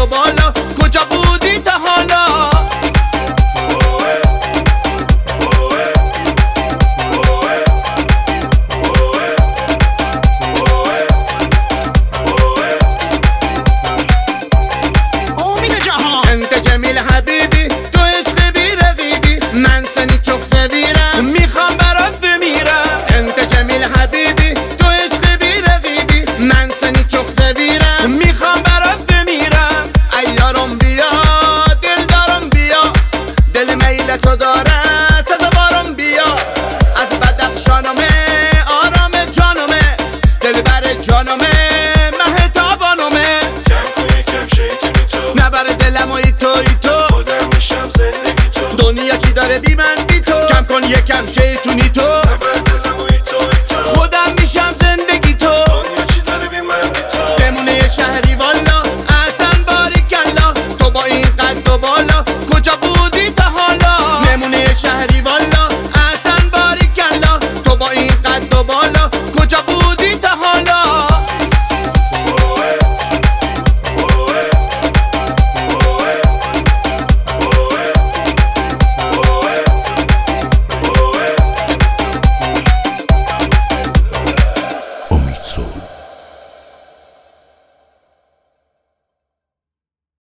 و بالا، کجا بودی تا حالا؟ انت جمیل حبیبی، تو عشق بی رقیبی، من سنی چخ سویرم، میخوام برات بمیرم. انت جمیل حبیبی، تو عشق بی رقیبی، من سنی چخ سویرم، میخوام برات بمیرم. ایارم بیا، دل دارم بیا، دل میل تو داره سزاوارم بیا. از بدخشانمه، آرام جانمه، دل بر جانمه، مهتابانمه. نبر دلم و ای تو، خودم میشم زندگی تو. دنیا چی داره بی من بی تو؟ کم کن یکم شیطون.